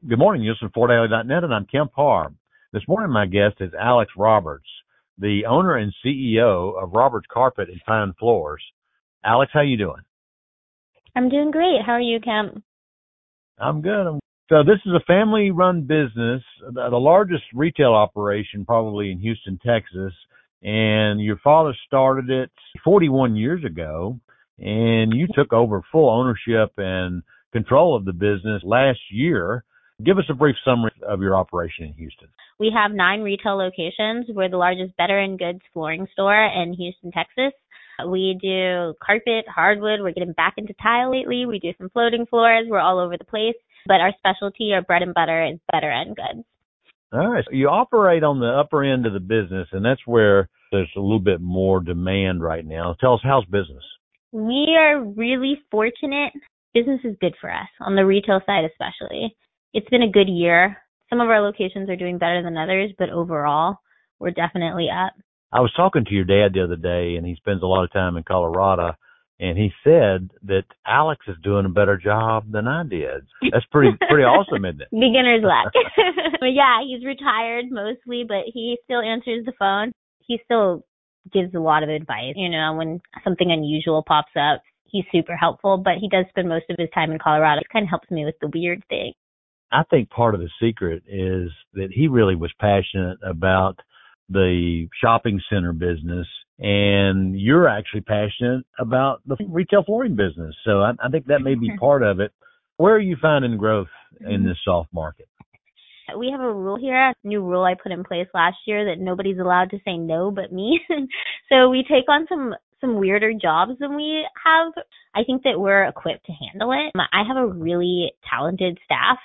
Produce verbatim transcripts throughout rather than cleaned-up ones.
Good morning. You're listening to Fort Daily dot net, and I'm Kemp Harr. This morning, my guest is Alex Roberts, the owner and C E O of Roberts Carpet and Pine Floors. Alex, how you doing? I'm doing great. How are you, Kemp? I'm good. I'm... So this is a family-run business, the the largest retail operation probably in Houston, Texas, and your father started it forty-one years ago, and you took over full ownership and control of the business last year. Give us a brief summary of your operation in Houston. We have nine retail locations. We're the largest Better and Goods flooring store in Houston, Texas. We do carpet, hardwood. We're getting back into tile lately. We do some floating floors. We're all over the place. But our specialty, our bread and butter, is Better and Goods. All right. So you operate on the upper end of the business, and that's where there's a little bit more demand right now. Tell us, how's business? We are really fortunate. Business is good for us, on the retail side especially. It's been a good year. Some of our locations are doing better than others, but overall, we're definitely up. I was talking to your dad the other day, and he spends a lot of time in Colorado, and he said that Alex is doing a better job than I did. That's pretty pretty awesome, isn't it? Beginner's luck. But yeah, he's retired mostly, but he still answers the phone. He still gives a lot of advice. You know, when something unusual pops up, he's super helpful, but he does spend most of his time in Colorado. It kind of helps me with the weird thing. I think part of the secret is that he really was passionate about the shopping center business, and you're actually passionate about the retail flooring business. So I, I think that may be part of it. Where are you finding growth in this soft market? We have a rule here, a new rule I put in place last year, that nobody's allowed to say no but me. So we take on some some weirder jobs than we have. I think that we're equipped to handle it. I have a really talented staff,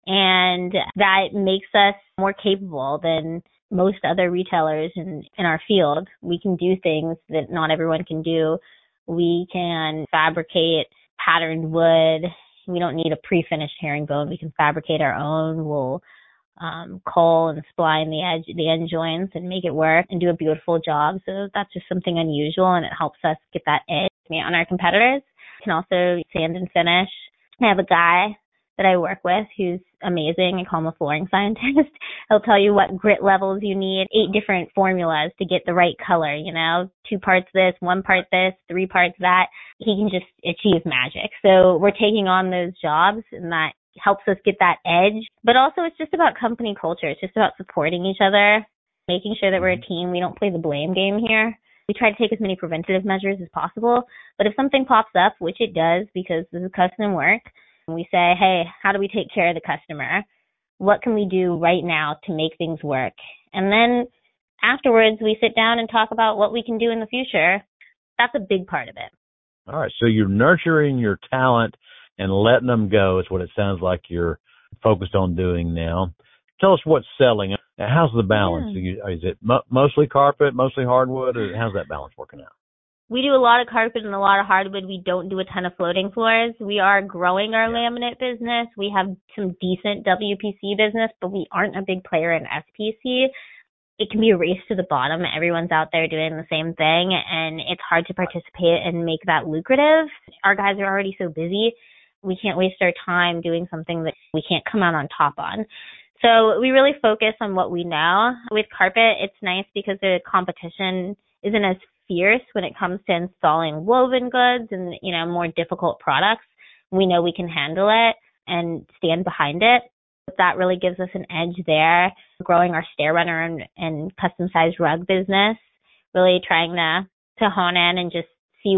and that makes us more capable than most other retailers in, in our field. We can do things that not everyone can do. We can fabricate patterned wood. We don't need a pre-finished herringbone. We can fabricate our own. We'll um, cull and spline the edge, the end joints, and make it work and do a beautiful job. So that's just something unusual, and it helps us get that edge on our competitors. We can also sand and finish. I have a guy that I work with who's amazing. I call him a flooring scientist. He'll tell you what grit levels you need, eight different formulas to get the right color, you know, two parts this, one part this, three parts that. He can just achieve magic. So we're taking on those jobs, and that helps us get that edge. But also it's just about company culture. It's just about supporting each other, making sure that we're a team. We don't play the blame game here. We try to take as many preventative measures as possible. But if something pops up, which it does because this is custom work, we say, hey, how do we take care of the customer? What can we do right now to make things work? And then afterwards, we sit down and talk about what we can do in the future. That's a big part of it. All right. So you're nurturing your talent and letting them go is what it sounds like you're focused on doing now. Tell us what's selling. How's the balance? Yeah. Is it mo- mostly carpet, mostly hardwood, or how's that balance working out? We do a lot of carpet and a lot of hardwood. We don't do a ton of floating floors. We are growing our yeah. laminate business. We have some decent W P C business, but we aren't a big player in S P C. It can be a race to the bottom. Everyone's out there doing the same thing, and it's hard to participate and make that lucrative. Our guys are already so busy. We can't waste our time doing something that we can't come out on top on. So we really focus on what we know. With carpet, it's nice because the competition isn't as fierce when it comes to installing woven goods and, you know, more difficult products. We know we can handle it and stand behind it. That really gives us an edge there. Growing our stair runner and, and custom sized rug business, really trying to, to hone in and just see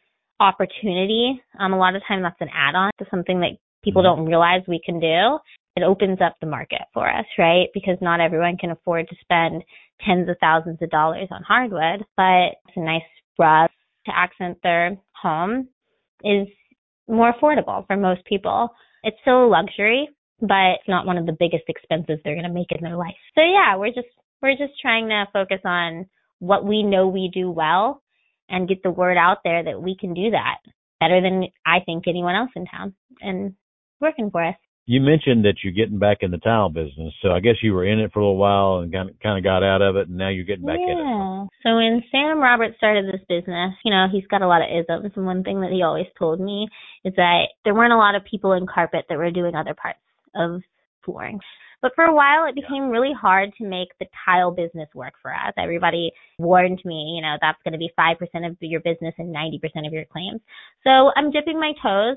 opportunity. Um, a lot of times that's an add-on to something that people don't realize we can do. It opens up the market for us, right? Because not everyone can afford to spend tens of thousands of dollars on hardwood, but it's a nice rug to accent their home is more affordable for most people. It's still a luxury, but it's not one of the biggest expenses they're going to make in their life. So yeah, we're just we're just trying to focus on what we know we do well and get the word out there that we can do that better than I think anyone else in town, and it's working for us. You mentioned that you're getting back in the tile business, so I guess you were in it for a little while and kind of, kind of got out of it, and now you're getting back yeah. in it. Yeah. So when Sam Roberts started this business, you know, he's got a lot of isms, and one thing that he always told me is that there weren't a lot of people in carpet that were doing other parts of flooring. But for a while, it became really hard to make the tile business work for us. Everybody warned me, you know, that's going to be five percent of your business and ninety percent of your claims. So I'm dipping my toes.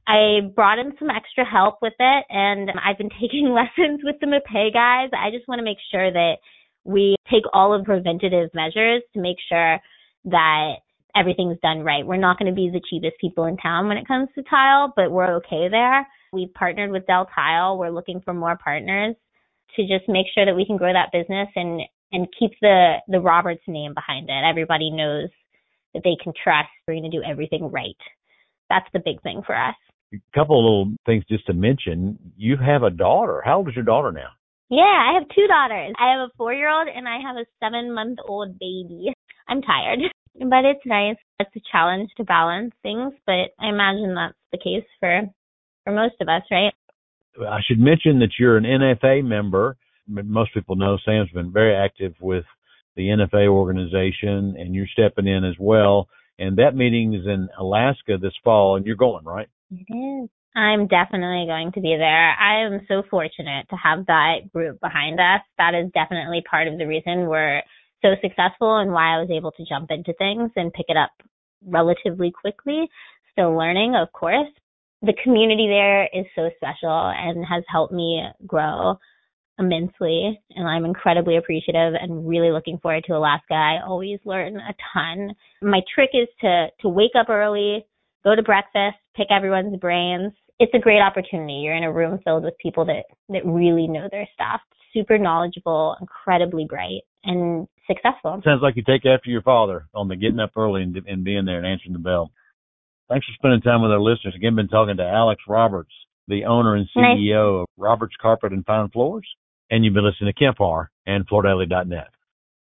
I brought in some extra help with it, and I've been taking lessons with the Mapei guys. I just want to make sure that we take all of preventative measures to make sure that everything's done right. We're not going to be the cheapest people in town when it comes to tile, but we're okay there. We've partnered with Del Tile. We're looking for more partners to just make sure that we can grow that business and, and keep the, the Roberts name behind it. Everybody knows that they can trust we're going to do everything right. That's the big thing for us. A couple of little things just to mention. You have a daughter. How old is your daughter now? Yeah, I have two daughters. I have a four-year-old and I have a seven-month-old baby. I'm tired, but it's nice. It's a challenge to balance things, but I imagine that's the case for for most of us, right? I should mention that you're an N F A member. Most people know Sam's been very active with the N F A organization, and you're stepping in as well. And that meeting is in Alaska this fall, and you're going, right? It is. I'm definitely going to be there. I am so fortunate to have that group behind us. That is definitely part of the reason we're so successful and why I was able to jump into things and pick it up relatively quickly. Still learning, of course. The community there is so special and has helped me grow immensely, and I'm incredibly appreciative and really looking forward to Alaska. I always learn a ton. My trick is to to wake up early, go to breakfast, pick everyone's brains. It's a great opportunity. You're in a room filled with people that, that really know their stuff, super knowledgeable, incredibly bright, and successful. Sounds like you take after your father on the getting up early and, and being there and answering the bell. Thanks for spending time with our listeners. Again, been talking to Alex Roberts, the owner and C E O nice. of Roberts Carpet and Fine Floors. And you've been listening to Kemp Harr and Floor Daily dot net.